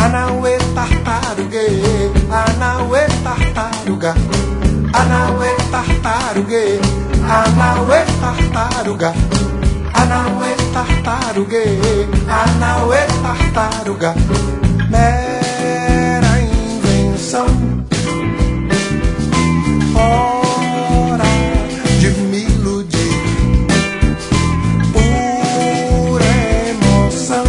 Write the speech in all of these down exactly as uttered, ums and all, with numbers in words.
Anauê tartarugue, anauê tartaruga, anauê tartarugue, anauê tartaruga, anauê tartarugue, anauê tartaruga. Mera invenção, hora de me iludir, pura emoção.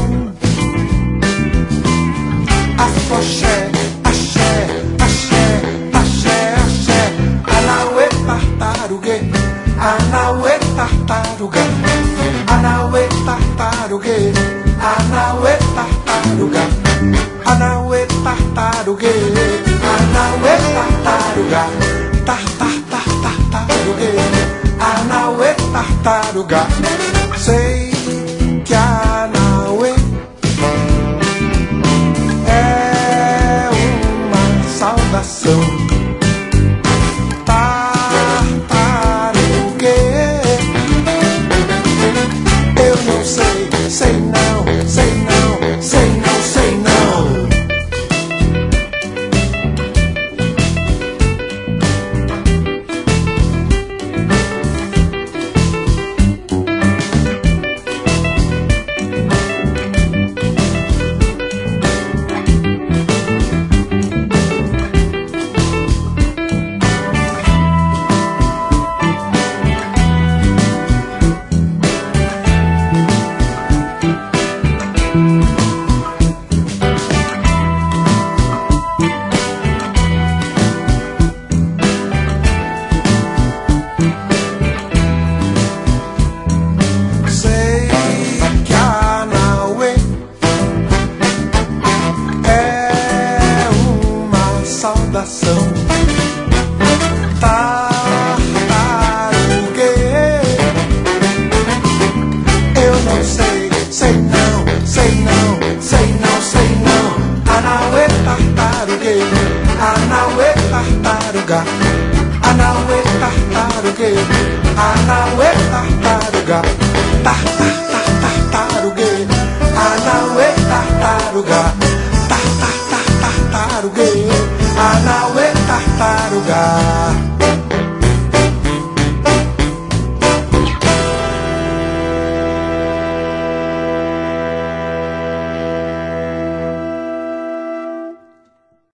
Afoxé, axé, axé, axé, axé, anauê tartarugue, anauê tartaruga, anauê tartarugue, anauê tartaruga, anauê tartarugue, anauê tartaruga, tartar, tartar, tartarugue, anauê tartaruga. Sei que anauê é uma saudação. Tartarugue, eu não sei, sei não, sei não, sei não, sei não. Tartarugue, eu não sei, sei não, sei não, sei não, sei não. Anauê tartarugue, anauê tartaruga, anauê tartarugue, anauê tartaruga.